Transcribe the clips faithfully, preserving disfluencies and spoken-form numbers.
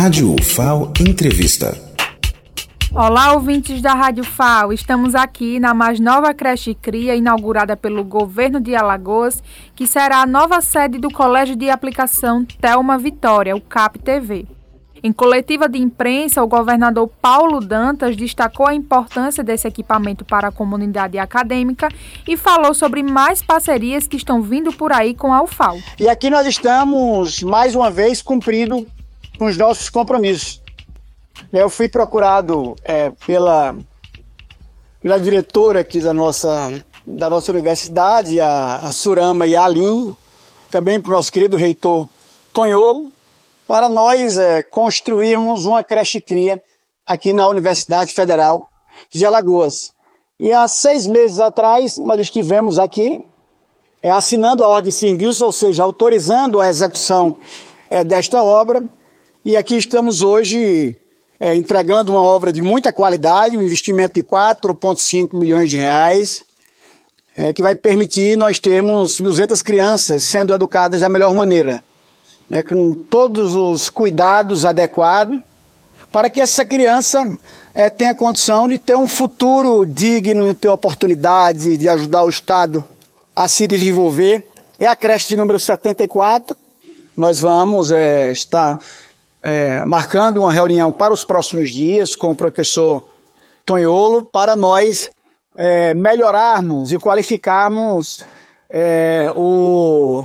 Rádio U F A O Entrevista. Olá, ouvintes da Rádio U F A O. Estamos aqui na mais nova creche Cria, inaugurada pelo governo de Alagoas, que será a nova sede do Colégio de Aplicação Thelma Vitória, o C A P T V. Em coletiva de imprensa, o governador Paulo Dantas destacou a importância desse equipamento para a comunidade acadêmica e falou sobre mais parcerias que estão vindo por aí com a U F A O. E aqui nós estamos, mais uma vez, cumprindo com os nossos compromissos. Eu fui procurado é, pela, pela diretora aqui da nossa, da nossa universidade, a, a Surama e a Aline, também para o nosso querido reitor Tonholo, para nós é, construirmos uma creche cria aqui na Universidade Federal de Alagoas. E há seis meses atrás, nós estivemos aqui é, assinando a ordem Singuilson, ou seja, autorizando a execução é, desta obra, e aqui estamos hoje é, entregando uma obra de muita qualidade, um investimento de quatro vírgula cinco milhões de reais, é, que vai permitir nós termos duzentas crianças sendo educadas da melhor maneira, né, com todos os cuidados adequados, para que essa criança é, tenha condição de ter um futuro digno, de ter oportunidade de ajudar o Estado a se desenvolver. É a creche de número setenta e quatro, nós vamos é, estar é, marcando uma reunião para os próximos dias com o professor Tonholo, para nós é, melhorarmos e qualificarmos é, o...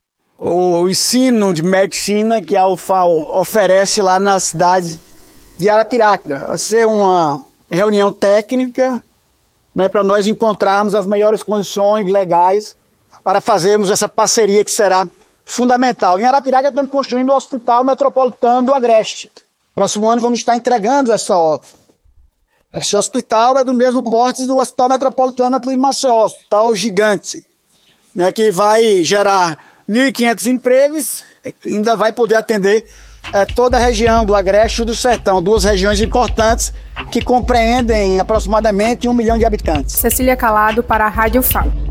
o ensino de medicina que a U F A O oferece lá na cidade de Arapiraca. Vai ser uma reunião técnica, né, para nós encontrarmos as melhores condições legais para fazermos essa parceria que será fundamental. Em Arapiraca estamos construindo o Hospital Metropolitano do Agreste. Próximo ano vamos estar entregando essa obra. Esse hospital é do mesmo porte do Hospital Metropolitano de Maceió, hospital gigante, né, que vai gerar mil e quinhentos empregos, ainda vai poder atender é, toda a região do Agreste e do Sertão, duas regiões importantes que compreendem aproximadamente um milhão de habitantes. Cecília Calado para a Rádio U F A O.